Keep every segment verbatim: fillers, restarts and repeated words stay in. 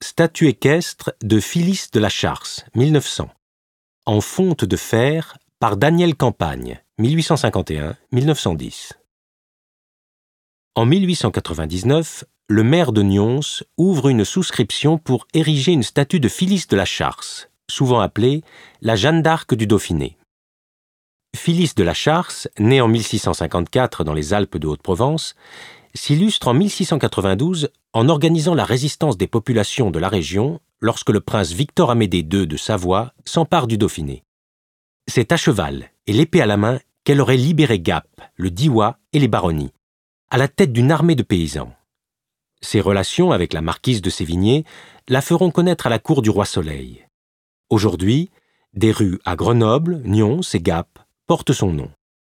Statue équestre de Phyllis de la Charce, mille neuf cents. En fonte de fer par Daniel Campagne, mille huit cent cinquante et un à mille neuf cent dix. En mille huit cent quatre-vingt-dix-neuf, le maire de Nyons ouvre une souscription pour ériger une statue de Phyllis de la Charce, souvent appelée la Jeanne d'Arc du Dauphiné. Phyllis de la Charce, née en mille six cent cinquante-quatre dans les Alpes de Haute-Provence, s'illustre en mille six cent quatre-vingt-douze en organisant la résistance des populations de la région lorsque le prince Victor-Amédée deux de Savoie s'empare du Dauphiné. C'est à cheval et l'épée à la main qu'elle aurait libéré Gap, le Diois et les baronnies, à la tête d'une armée de paysans. Ses relations avec la marquise de Sévigné la feront connaître à la cour du roi Soleil. Aujourd'hui, des rues à Grenoble, Nyons et Gap portent son nom.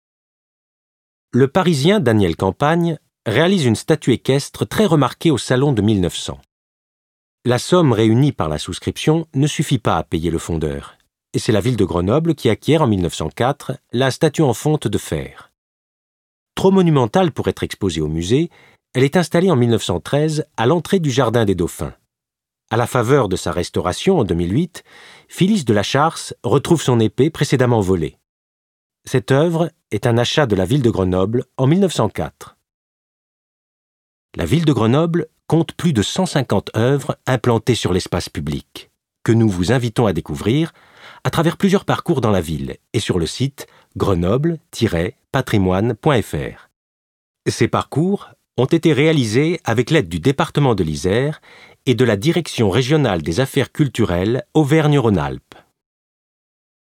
Le Parisien Daniel Campagne réalise une statue équestre très remarquée au salon de mille neuf cents. La somme réunie par la souscription ne suffit pas à payer le fondeur, et c'est la ville de Grenoble qui acquiert en mille neuf cent quatre la statue en fonte de fer. Trop monumentale pour être exposée au musée, elle est installée en mille neuf cent treize à l'entrée du Jardin des Dauphins. À la faveur de sa restauration en deux mille huit, Phyllis de la Charce retrouve son épée précédemment volée. Cette œuvre est un achat de la ville de Grenoble en mille neuf cent quatre. La ville de Grenoble compte plus de cent cinquante œuvres implantées sur l'espace public, que nous vous invitons à découvrir à travers plusieurs parcours dans la ville et sur le site grenoble tiret patrimoine point f r. Ces parcours ont été réalisés avec l'aide du département de l'Isère et de la Direction régionale des affaires culturelles Auvergne-Rhône-Alpes.